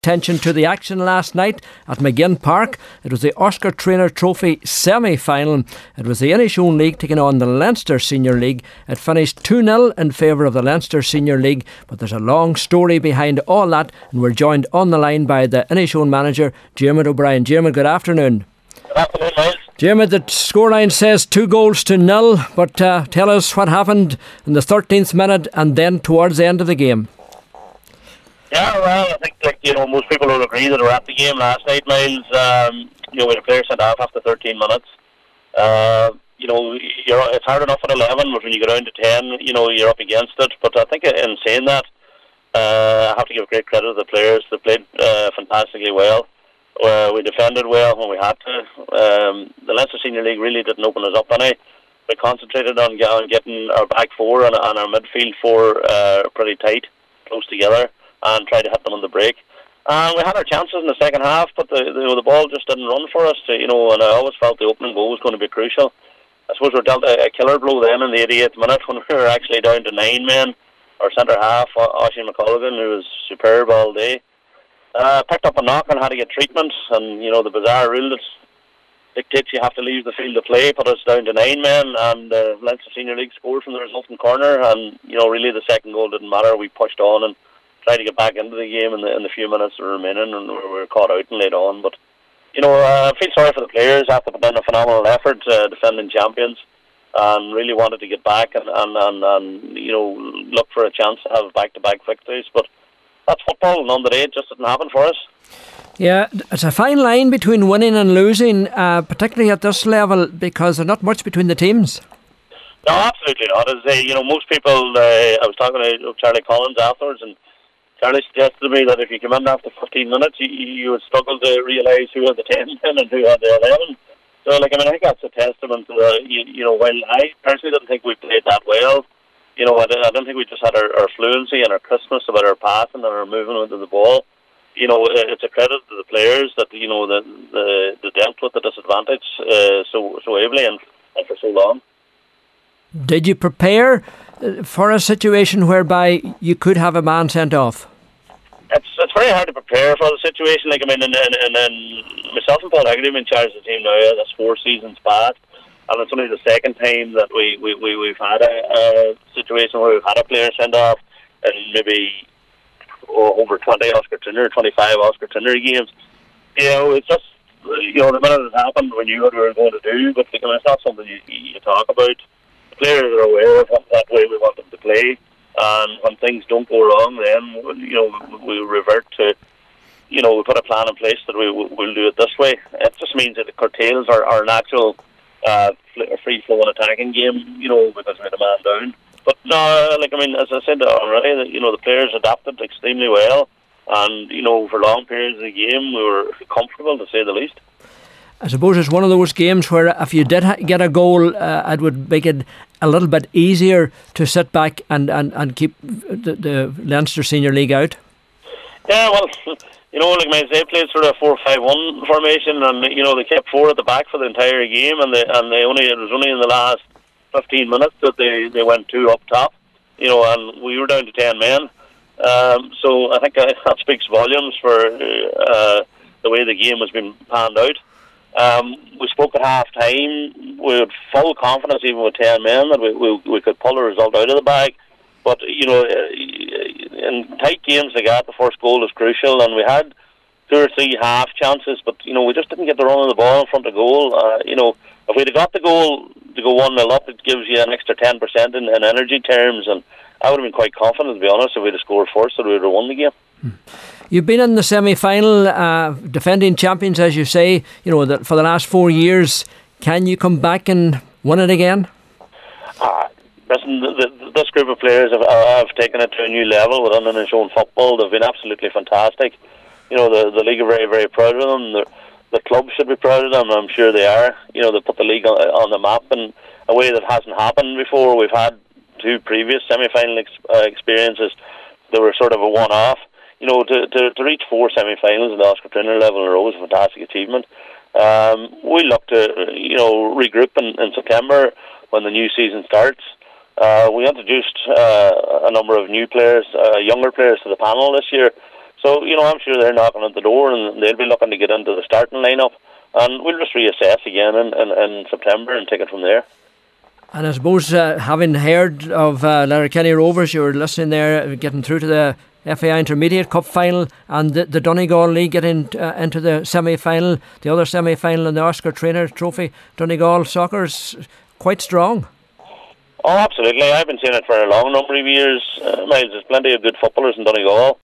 Attention to the action last night at McGinn Park. It was the Oscar Traynor Trophy semi-final. It was the Inishowen League taking on the Leinster Senior League. It finished 2-0 in favour of the Leinster Senior League, but there's a long story behind all that, and we're joined on the line by the Inishowen manager, Diarmuid O'Brien. Diarmuid, good afternoon. Good afternoon, Miles. Diarmuid, the scoreline says 2-0, but tell us what happened in the 13th minute and then towards the end of the game. Yeah, well, I think most people will agree that we're at the game last night, Miles. We had a player sent off after 13 minutes. It's hard enough at 11, but when you go down to 10, you're up against it. But I think in saying that, I have to give great credit to the players. They played fantastically well. We defended well when we had to. The Leinster Senior League really didn't open us up any. We concentrated on getting our back four and our midfield four pretty tight, close together, and tried to hit them on the break. And we had our chances in the second half, but the ball just didn't run for us. And I always felt the opening goal was going to be crucial. I suppose we were dealt a killer blow then in the 88th minute when we were actually down to 9 men. Our centre half, Oisin McColgan, who was superb all day, picked up a knock and had to get treatment. And the bizarre rule that dictates you have to leave the field to play put us down to 9 men, and Leinster Senior League scored from the resulting corner. And really the second goal didn't matter. We pushed on and tried to get back into the game in the few minutes that were remaining, and we were caught out and laid on. But I feel sorry for the players after putting in a phenomenal effort, defending champions, and really wanted to get back and look for a chance to have back-to-back victories. But that's football, and on the day it just didn't happen for us. Yeah, it's a fine line between winning and losing, particularly at this level, because there's not much between the teams. No, absolutely not. As most people, I was talking to Charlie Collins afterwards, and Charlie suggested to me that if you come in after 15 minutes, you would struggle to realise who had the 10 men and who had the 11. So, I think that's a testament to while I personally didn't think we played that well, I don't think we just had our fluency and our crispness about our passing and our movement into the ball. It's a credit to the players that, they dealt with the disadvantage so ably and for so long. Did you prepare for a situation whereby you could have a man sent off? It's very hard to prepare for the situation. And then myself and Paul Haggerty have been in charge of the team now. That's 4 seasons back, and it's only the second time that we've had a situation where we've had a player sent off, and maybe over 20 Oscar Traynor, 25 Oscar Traynor games. It's just the minute it happened, we knew what we were going to do, but it's not something you talk about. The players are aware of that way we want them to play. And when things don't go wrong, then we revert to we put a plan in place that we'll do it this way. It just means that it curtails our natural free flowing attacking game, because we had a man down. But no, as I said already, the players adapted extremely well, and for long periods of the game we were comfortable, to say the least. I suppose it's one of those games where if you did get a goal, it would make it a little bit easier to sit back and keep the Leinster Senior League out. Yeah, well, they played sort of 4-5-1 formation, and they kept 4 at the back for the entire game, and it was only in the last 15 minutes that they went 2 up top, and we were down to 10 men. So I think that speaks volumes for the way the game has been panned out. We spoke at half time. We had full confidence, even with 10 men, that we could pull a result out of the bag. But in tight games like that, the first goal is crucial, and we had 2 or 3 half chances, but we just didn't get the run of the ball in front of goal. If we'd have got the goal to go 1-0 up, it gives you an extra 10% in energy terms, and I would have been quite confident, to be honest, if we'd have scored first, that we would have won the game. You've been in the semi-final, defending champions, as you say, for the last 4 years. Can you come back and win it again? Listen, this group of players have taken it to a new level within Inishowen football. They've been absolutely fantastic. The league are very, very proud of them. The club should be proud of them. I'm sure they are. They put the league on the map in a way that hasn't happened before. We've had 2 previous semi-final experiences that were sort of a one-off. To reach 4 semi-finals at the Oscar Traynor level in a row is a fantastic achievement. We look to regroup in September when the new season starts. We introduced a number of new players, younger players, to the panel this year. So, I'm sure they're knocking at the door and they'll be looking to get into the starting lineup. And we'll just reassess again in September and take it from there. And I suppose, having heard of Letterkenny Rovers, you were listening there, getting through to the FAI Intermediate Cup final and the Donegal League getting into the semi-final, the other semi-final in the Oscar Traynor Trophy. Donegal soccer's quite strong. Oh, absolutely. I've been saying it for a long number of years. Miles, there's plenty of good footballers in Donegal.